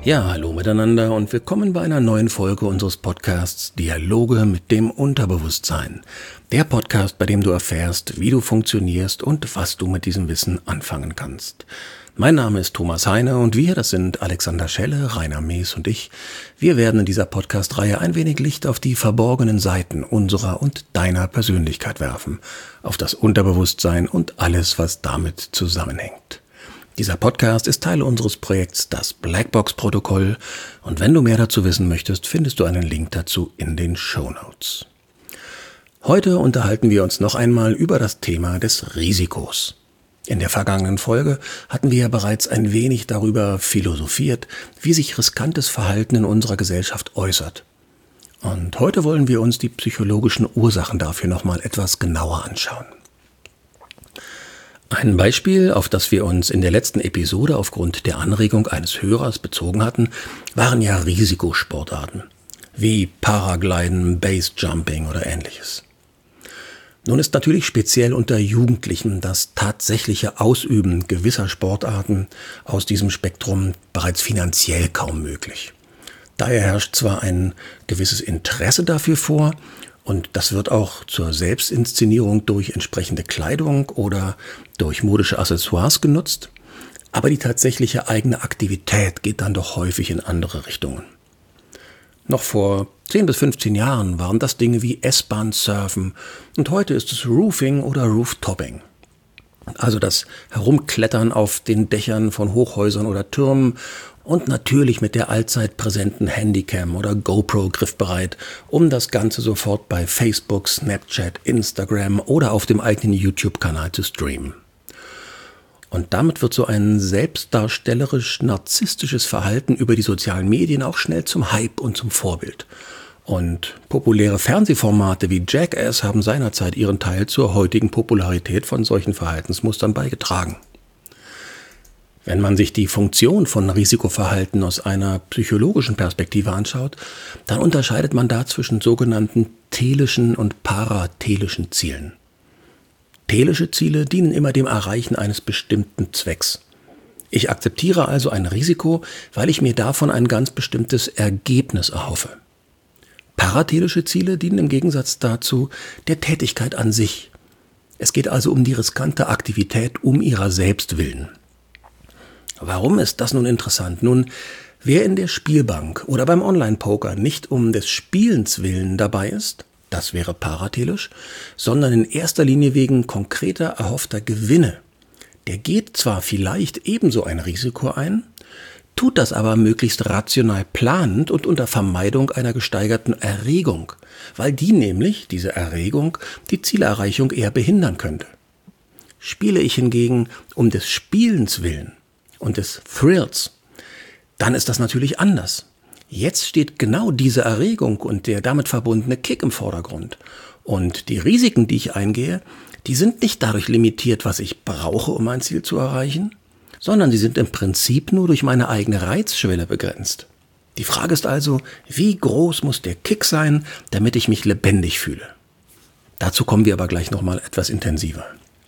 Ja, hallo miteinander und willkommen bei einer neuen Folge unseres Podcasts Dialoge mit dem Unterbewusstsein. Der Podcast, bei dem du erfährst, wie du funktionierst und was du mit diesem Wissen anfangen kannst. Mein Name ist Thomas Heine und wir, das sind Alexander Schelle, Rainer Mees und ich. Wir werden in dieser Podcast-Reihe ein wenig Licht auf die verborgenen Seiten unserer und deiner Persönlichkeit werfen, auf das Unterbewusstsein und alles, was damit zusammenhängt. Dieser Podcast ist Teil unseres Projekts Das Blackbox-Protokoll und wenn du mehr dazu wissen möchtest, findest du einen Link dazu in den Shownotes. Heute unterhalten wir uns noch einmal über das Thema des Risikos. In der vergangenen Folge hatten wir ja bereits ein wenig darüber philosophiert, wie sich riskantes Verhalten in unserer Gesellschaft äußert. Und heute wollen wir uns die psychologischen Ursachen dafür nochmal etwas genauer anschauen. Ein Beispiel, auf das wir uns in der letzten Episode aufgrund der Anregung eines Hörers bezogen hatten, waren ja Risikosportarten, wie Paragliden, Basejumping oder ähnliches. Nun ist natürlich speziell unter Jugendlichen das tatsächliche Ausüben gewisser Sportarten aus diesem Spektrum bereits finanziell kaum möglich. Daher herrscht zwar ein gewisses Interesse dafür vor, und das wird auch zur Selbstinszenierung durch entsprechende Kleidung oder durch modische Accessoires genutzt, aber die tatsächliche eigene Aktivität geht dann doch häufig in andere Richtungen. Noch vor 10 bis 15 Jahren waren das Dinge wie S-Bahn-Surfen und heute ist es Roofing oder Rooftopping. Also das Herumklettern auf den Dächern von Hochhäusern oder Türmen und natürlich mit der allzeit präsenten Handycam oder GoPro griffbereit, um das Ganze sofort bei Facebook, Snapchat, Instagram oder auf dem eigenen YouTube-Kanal zu streamen. Und damit wird so ein selbstdarstellerisch-narzisstisches Verhalten über die sozialen Medien auch schnell zum Hype und zum Vorbild. Und populäre Fernsehformate wie Jackass haben seinerzeit ihren Teil zur heutigen Popularität von solchen Verhaltensmustern beigetragen. Wenn man sich die Funktion von Risikoverhalten aus einer psychologischen Perspektive anschaut, dann unterscheidet man da zwischen sogenannten telischen und paratelischen Zielen. Telische Ziele dienen immer dem Erreichen eines bestimmten Zwecks. Ich akzeptiere also ein Risiko, weil ich mir davon ein ganz bestimmtes Ergebnis erhoffe. Paratelische Ziele dienen im Gegensatz dazu der Tätigkeit an sich. Es geht also um die riskante Aktivität um ihrer selbst willen. Warum ist das nun interessant? Nun, wer in der Spielbank oder beim Online-Poker nicht um des Spielens willen dabei ist, das wäre paratelisch, sondern in erster Linie wegen konkreter erhoffter Gewinne, der geht zwar vielleicht ebenso ein Risiko ein, tut das aber möglichst rational planend und unter Vermeidung einer gesteigerten Erregung, weil die nämlich, diese Erregung, die Zielerreichung eher behindern könnte. Spiele ich hingegen um des Spielens willen und des Thrills, dann ist das natürlich anders. Jetzt steht genau diese Erregung und der damit verbundene Kick im Vordergrund. Und die Risiken, die ich eingehe, die sind nicht dadurch limitiert, was ich brauche, um mein Ziel zu erreichen, sondern sie sind im Prinzip nur durch meine eigene Reizschwelle begrenzt. Die Frage ist also, wie groß muss der Kick sein, damit ich mich lebendig fühle? Dazu kommen wir aber gleich nochmal etwas intensiver.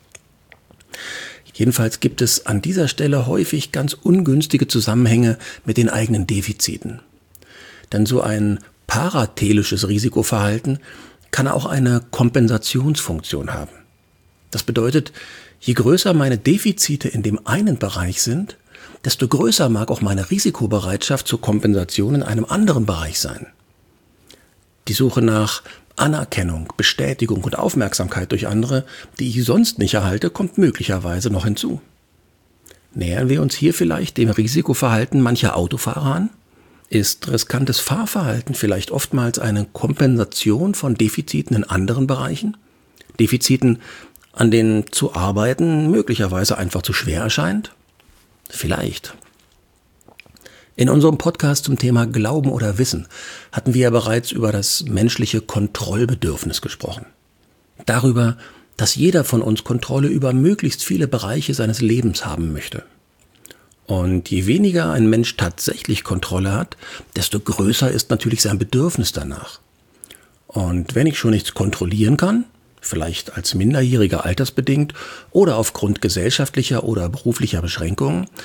Jedenfalls gibt es an dieser Stelle häufig ganz ungünstige Zusammenhänge mit den eigenen Defiziten. Denn so ein paratelisches Risikoverhalten kann auch eine Kompensationsfunktion haben. Das bedeutet, je größer meine Defizite in dem einen Bereich sind, desto größer mag auch meine Risikobereitschaft zur Kompensation in einem anderen Bereich sein. Die Suche nach Anerkennung, Bestätigung und Aufmerksamkeit durch andere, die ich sonst nicht erhalte, kommt möglicherweise noch hinzu. Nähern wir uns hier vielleicht dem Risikoverhalten mancher Autofahrer an? Ist riskantes Fahrverhalten vielleicht oftmals eine Kompensation von Defiziten in anderen Bereichen? Defiziten, an denen zu arbeiten möglicherweise einfach zu schwer erscheint? Vielleicht. In unserem Podcast zum Thema Glauben oder Wissen hatten wir ja bereits über das menschliche Kontrollbedürfnis gesprochen. Darüber, dass jeder von uns Kontrolle über möglichst viele Bereiche seines Lebens haben möchte. Und je weniger ein Mensch tatsächlich Kontrolle hat, desto größer ist natürlich sein Bedürfnis danach. Und wenn ich schon nichts kontrollieren kann, vielleicht als Minderjähriger altersbedingt oder aufgrund gesellschaftlicher oder beruflicher Beschränkungen,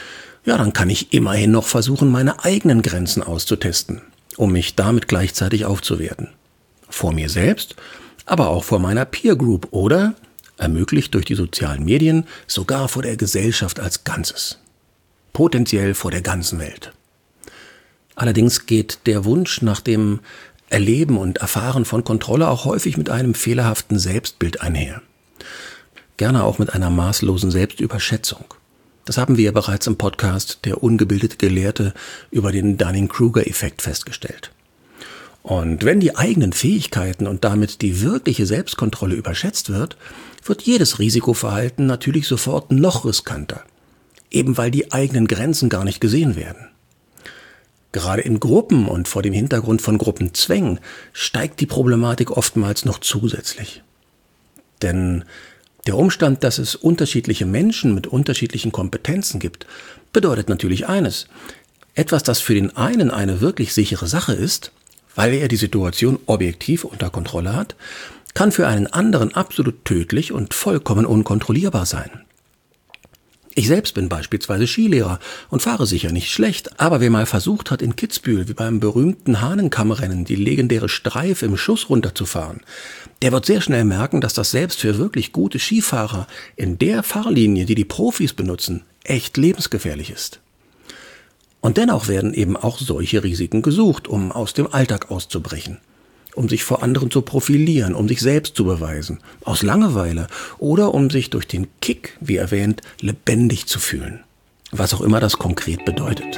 ja, dann kann ich immerhin noch versuchen, meine eigenen Grenzen auszutesten, um mich damit gleichzeitig aufzuwerten. Vor mir selbst, aber auch vor meiner Peer Group oder, ermöglicht durch die sozialen Medien, sogar vor der Gesellschaft als Ganzes. Potenziell vor der ganzen Welt. Allerdings geht der Wunsch nach dem Erleben und Erfahren von Kontrolle auch häufig mit einem fehlerhaften Selbstbild einher. Gerne auch mit einer maßlosen Selbstüberschätzung. Das haben wir bereits im Podcast Der ungebildete Gelehrte über den Dunning-Kruger-Effekt festgestellt. Und wenn die eigenen Fähigkeiten und damit die wirkliche Selbstkontrolle überschätzt wird jedes Risikoverhalten natürlich sofort noch riskanter, eben weil die eigenen Grenzen gar nicht gesehen werden. Gerade in Gruppen und vor dem Hintergrund von Gruppenzwängen steigt die Problematik oftmals noch zusätzlich. Denn der Umstand, dass es unterschiedliche Menschen mit unterschiedlichen Kompetenzen gibt, bedeutet natürlich eines: Etwas, das für den einen eine wirklich sichere Sache ist, weil er die Situation objektiv unter Kontrolle hat, kann für einen anderen absolut tödlich und vollkommen unkontrollierbar sein. Ich selbst bin beispielsweise Skilehrer und fahre sicher nicht schlecht, aber wer mal versucht hat, in Kitzbühel wie beim berühmten Hahnenkammrennen die legendäre Streif im Schuss runterzufahren, der wird sehr schnell merken, dass das selbst für wirklich gute Skifahrer in der Fahrlinie, die die Profis benutzen, echt lebensgefährlich ist. Und dennoch werden eben auch solche Risiken gesucht, um aus dem Alltag auszubrechen, um sich vor anderen zu profilieren, um sich selbst zu beweisen, aus Langeweile oder um sich durch den Kick, wie erwähnt, lebendig zu fühlen. Was auch immer das konkret bedeutet.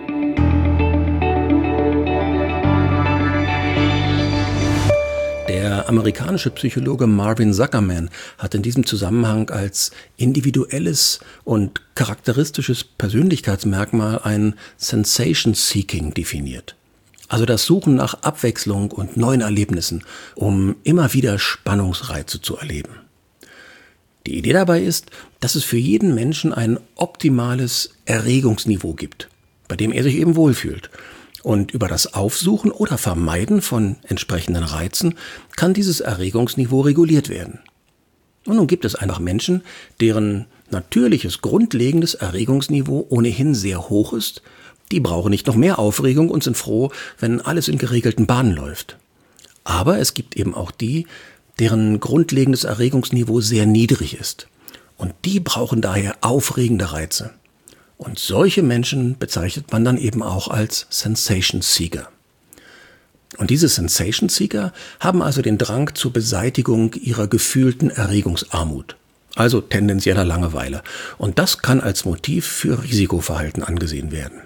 Der amerikanische Psychologe Marvin Zuckerman hat in diesem Zusammenhang als individuelles und charakteristisches Persönlichkeitsmerkmal ein Sensation Seeking definiert. Also das Suchen nach Abwechslung und neuen Erlebnissen, um immer wieder Spannungsreize zu erleben. Die Idee dabei ist, dass es für jeden Menschen ein optimales Erregungsniveau gibt, bei dem er sich eben wohlfühlt. Und über das Aufsuchen oder Vermeiden von entsprechenden Reizen kann dieses Erregungsniveau reguliert werden. Und nun gibt es einfach Menschen, deren natürliches, grundlegendes Erregungsniveau ohnehin sehr hoch ist. Die brauchen nicht noch mehr Aufregung und sind froh, wenn alles in geregelten Bahnen läuft. Aber es gibt eben auch die, deren grundlegendes Erregungsniveau sehr niedrig ist. Und die brauchen daher aufregende Reize. Und solche Menschen bezeichnet man dann eben auch als Sensation Seeker. Und diese Sensation Seeker haben also den Drang zur Beseitigung ihrer gefühlten Erregungsarmut, also tendenzieller Langeweile. Und das kann als Motiv für Risikoverhalten angesehen werden.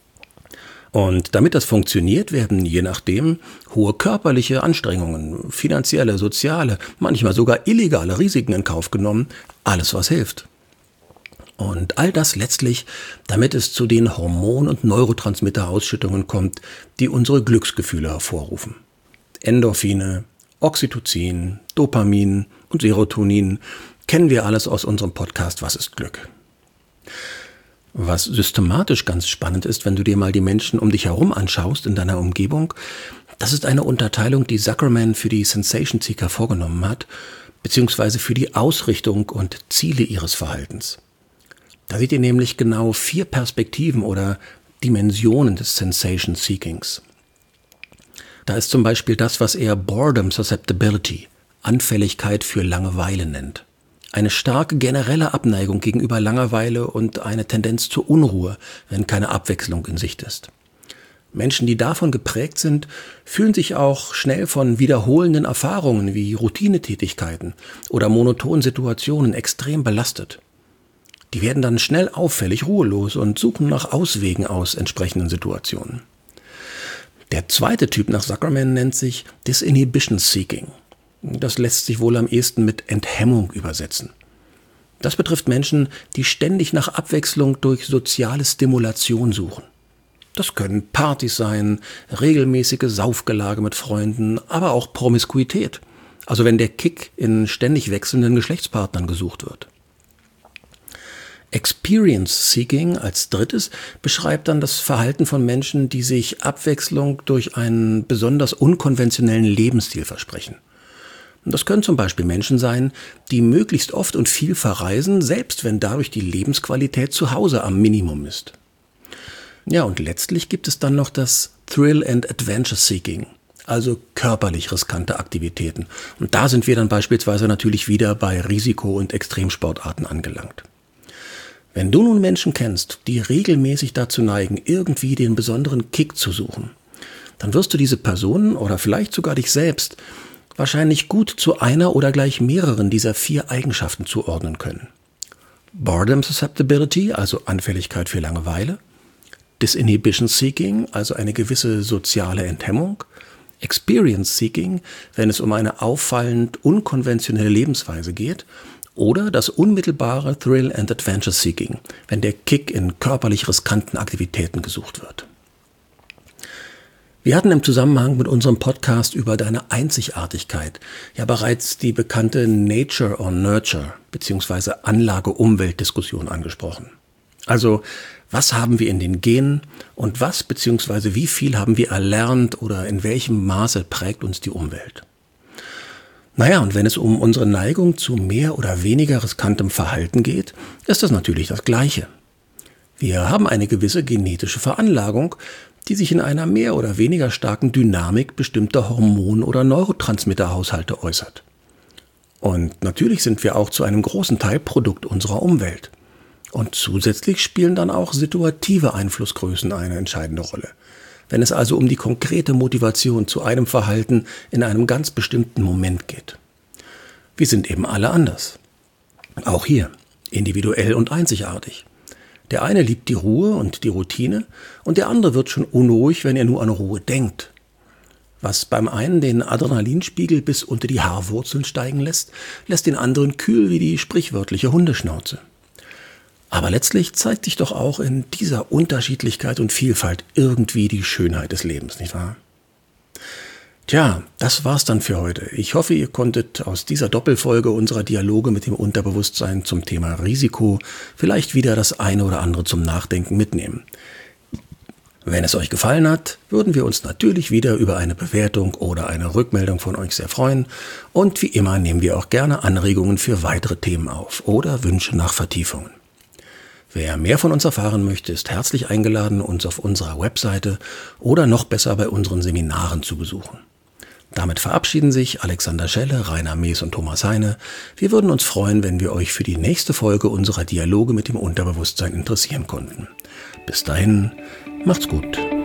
Und damit das funktioniert, werden je nachdem hohe körperliche Anstrengungen, finanzielle, soziale, manchmal sogar illegale Risiken in Kauf genommen, alles was hilft. Und all das letztlich, damit es zu den Hormon- und Neurotransmitterausschüttungen kommt, die unsere Glücksgefühle hervorrufen. Endorphine, Oxytocin, Dopamin und Serotonin kennen wir alles aus unserem Podcast Was ist Glück? Was systematisch ganz spannend ist, wenn du dir mal die Menschen um dich herum anschaust in deiner Umgebung, das ist eine Unterteilung, die Zuckerman für die Sensation Seeker vorgenommen hat, beziehungsweise für die Ausrichtung und Ziele ihres Verhaltens. Da seht ihr nämlich genau 4 Perspektiven oder Dimensionen des Sensation Seekings. Da ist zum Beispiel das, was er Boredom Susceptibility, Anfälligkeit für Langeweile nennt. Eine starke generelle Abneigung gegenüber Langeweile und eine Tendenz zur Unruhe, wenn keine Abwechslung in Sicht ist. Menschen, die davon geprägt sind, fühlen sich auch schnell von wiederholenden Erfahrungen wie Routinetätigkeiten oder monotonen Situationen extrem belastet. Die werden dann schnell auffällig ruhelos und suchen nach Auswegen aus entsprechenden Situationen. Der zweite Typ nach Zuckerman nennt sich Disinhibition Seeking. Das lässt sich wohl am ehesten mit Enthemmung übersetzen. Das betrifft Menschen, die ständig nach Abwechslung durch soziale Stimulation suchen. Das können Partys sein, regelmäßige Saufgelage mit Freunden, aber auch Promiskuität. Also wenn der Kick in ständig wechselnden Geschlechtspartnern gesucht wird. Experience Seeking als drittes beschreibt dann das Verhalten von Menschen, die sich Abwechslung durch einen besonders unkonventionellen Lebensstil versprechen. Das können zum Beispiel Menschen sein, die möglichst oft und viel verreisen, selbst wenn dadurch die Lebensqualität zu Hause am Minimum ist. Ja, und letztlich gibt es dann noch das Thrill and Adventure Seeking, also körperlich riskante Aktivitäten. Und da sind wir dann beispielsweise natürlich wieder bei Risiko- und Extremsportarten angelangt. Wenn du nun Menschen kennst, die regelmäßig dazu neigen, irgendwie den besonderen Kick zu suchen, dann wirst du diese Personen oder vielleicht sogar dich selbst wahrscheinlich gut zu einer oder gleich mehreren dieser 4 Eigenschaften zuordnen können. Boredom Susceptibility, also Anfälligkeit für Langeweile, Disinhibition Seeking, also eine gewisse soziale Enthemmung, Experience Seeking, wenn es um eine auffallend unkonventionelle Lebensweise geht, oder das unmittelbare Thrill and Adventure Seeking, wenn der Kick in körperlich riskanten Aktivitäten gesucht wird. Wir hatten im Zusammenhang mit unserem Podcast über deine Einzigartigkeit ja bereits die bekannte Nature or Nurture bzw. Anlage-Umwelt-Diskussion angesprochen. Also, was haben wir in den Genen und was bzw. wie viel haben wir erlernt oder in welchem Maße prägt uns die Umwelt? Naja, und wenn es um unsere Neigung zu mehr oder weniger riskantem Verhalten geht, ist das natürlich das Gleiche. Wir haben eine gewisse genetische Veranlagung, die sich in einer mehr oder weniger starken Dynamik bestimmter Hormon- oder Neurotransmitterhaushalte äußert. Und natürlich sind wir auch zu einem großen Teil Produkt unserer Umwelt. Und zusätzlich spielen dann auch situative Einflussgrößen eine entscheidende Rolle. Wenn es also um die konkrete Motivation zu einem Verhalten in einem ganz bestimmten Moment geht. Wir sind eben alle anders. Auch hier, individuell und einzigartig. Der eine liebt die Ruhe und die Routine und der andere wird schon unruhig, wenn er nur an Ruhe denkt. Was beim einen den Adrenalinspiegel bis unter die Haarwurzeln steigen lässt, lässt den anderen kühl wie die sprichwörtliche Hundeschnauze. Aber letztlich zeigt sich doch auch in dieser Unterschiedlichkeit und Vielfalt irgendwie die Schönheit des Lebens, nicht wahr? Tja, das war's dann für heute. Ich hoffe, ihr konntet aus dieser Doppelfolge unserer Dialoge mit dem Unterbewusstsein zum Thema Risiko vielleicht wieder das eine oder andere zum Nachdenken mitnehmen. Wenn es euch gefallen hat, würden wir uns natürlich wieder über eine Bewertung oder eine Rückmeldung von euch sehr freuen. Und wie immer nehmen wir auch gerne Anregungen für weitere Themen auf oder Wünsche nach Vertiefungen. Wer mehr von uns erfahren möchte, ist herzlich eingeladen, uns auf unserer Webseite oder noch besser bei unseren Seminaren zu besuchen. Damit verabschieden sich Alexander Schelle, Rainer Mees und Thomas Heine. Wir würden uns freuen, wenn wir euch für die nächste Folge unserer Dialoge mit dem Unterbewusstsein interessieren konnten. Bis dahin, macht's gut.